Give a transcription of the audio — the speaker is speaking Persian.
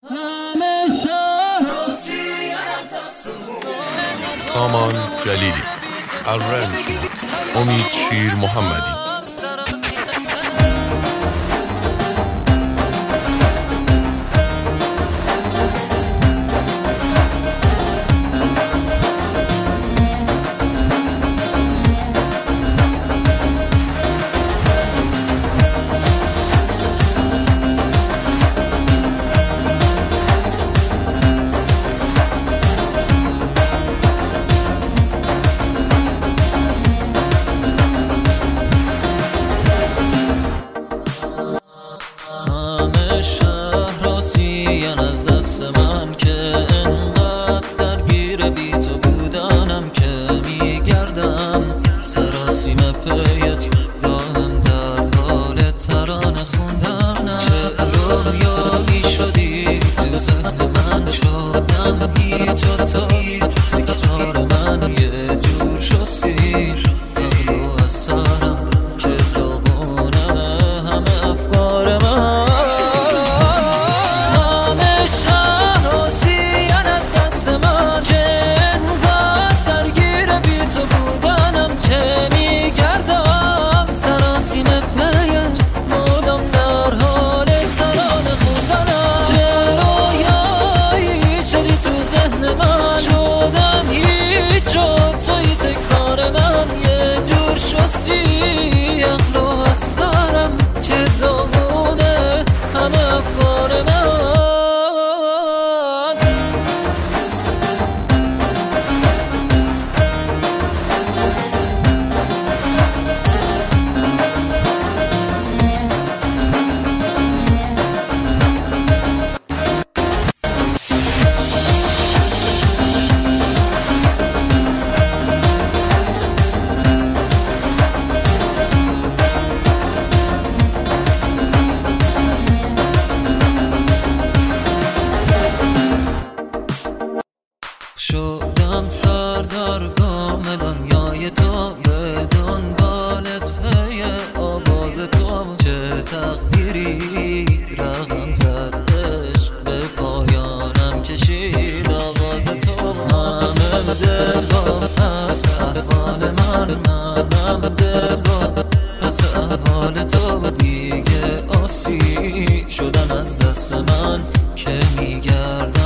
سامان جلیلی. Arrangement امید شیر محمدی. شدم سردار گام دنیای تو، به دنبالت پی آواز تو. چه تقدیری رقم زد عشق به پایانم کشید آواز تو. همه دلها پس احوال منم دلها پس احوال تو. دیگه آسی شدن از دست من که میگرد